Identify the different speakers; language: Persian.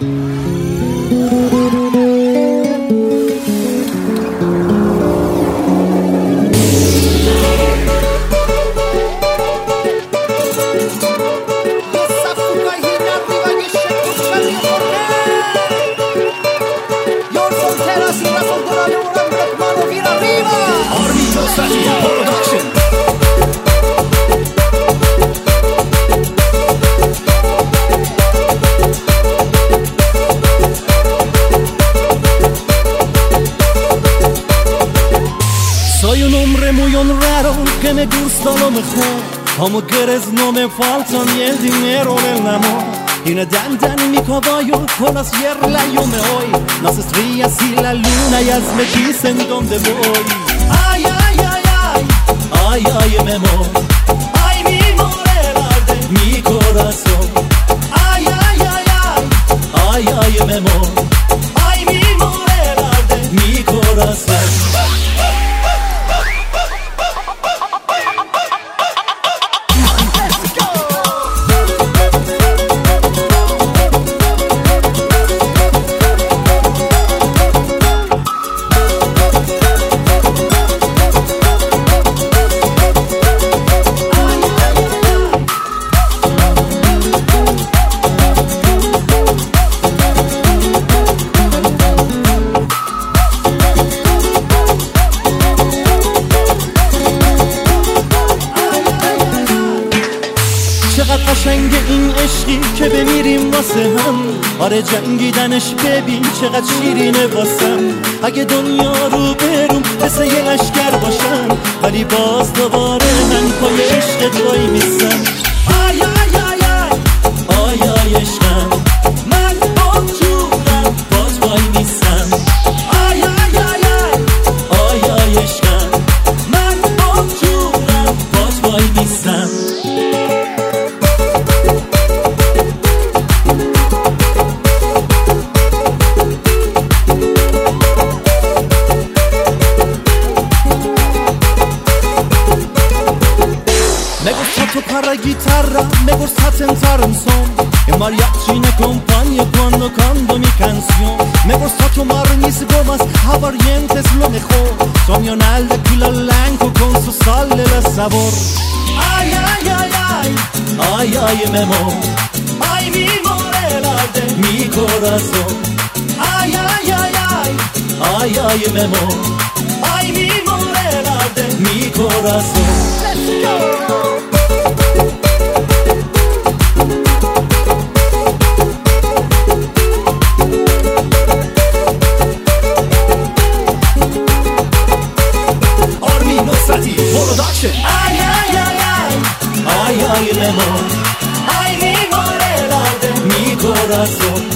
Speaker 1: Soy un hombre muy honrado que me gusta lo mejor, como quieres no me falta ni el dinero ni el amor. Y nadie anda en mi caballo, con la sierra yo me voy. Las estrellas y la luna ya me dicen dónde voy. Ay, ay, ay, ay, ay, ay, mi amor. Ay, mi morena de mi corazón. Ay, ay, ay, ay, ay, ay, mi amor. Ay, mi morena de mi corazón. چقدر قشنگه این عشقی که بمیریم واسه هم. آره جنگیدنش ببین چقدر شیرینه واسم. اگه دنیا رو برم مثل یه لشکر باشم، ولی باز دوباره من پای عشقت وای میسم. آی آی آی آی آی آی عشقم، من با جونم باز وای میسم. آی آی آی آی آی آی عشقم، من با جونم باز وای میسم. Me gusta tocar la guitarra, me gusta tentar un son. El mariachi me acompaña cuando canto mi canción. Me gusta tomar mis gomas aguardientes lo mejor. Soñonal de culo blanco con su sal de sabor. Ay, ay, ay, ay, ay, ay, mi amor. Ay, mi morena de mi corazón. Ay, ay, ay, ay, ay, ay, mi amor. Ay, mi morena de mi corazón. Let's go! Production. Ay, ay, ay, ay, ay, ay, mi amor. Ay, mi morena de mi corazón.